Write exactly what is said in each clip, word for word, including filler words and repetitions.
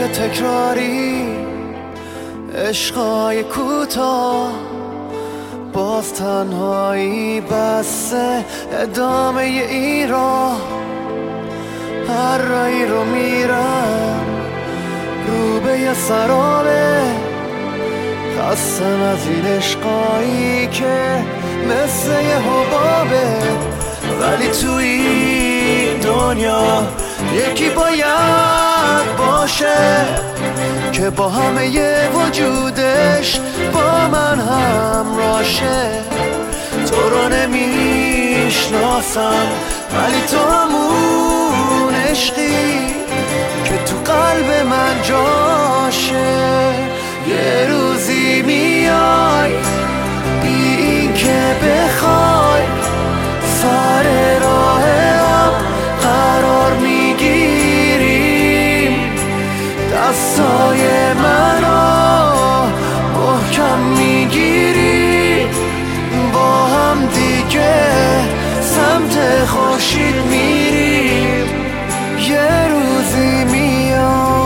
تکراری، عشقای کوتاه، باز تنهایی بسته ادامه این راه. هر رایی رو میرم رو به یه سرابه، خستم از این عشقایی که مثل یه حبابه. ولی تو این دنیا یکی باید باشه که با همه ی وجودش با من همراشه. تو رو نمیشناسم ولی تو همون عشقی که تو قلب من جاشه. یه روزی میای بی این که بخوای، سر راه هم قرار میگیریم، دستای منو محکم میگیری، با هم دیگه سمت خورشید میریم. یه روزی میای.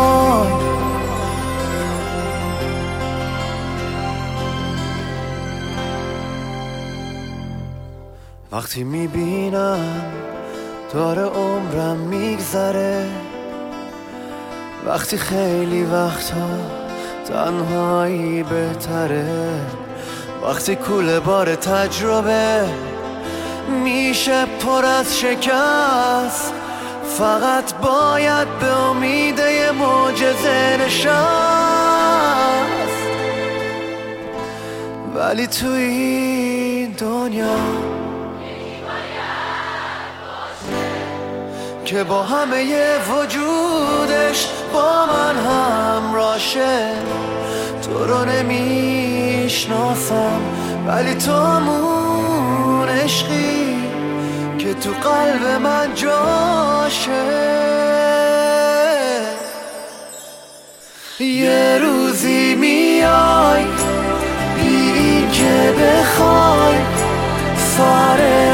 وقتی میبینم داره عمرم میگذره، وقتی خیلی وقتا تنهایی بهتره، وقتی کوله بار تجربه میشه پر از شکست، فقط باید به امید یه معجزه نشست. ولی تو این دنیا که با همه ی وجودش با من همراشه. تو رو نمیشناسم ولی تو همون عشقی که تو قلب من جاشه. یه روزی میای بی این که بخوای، سر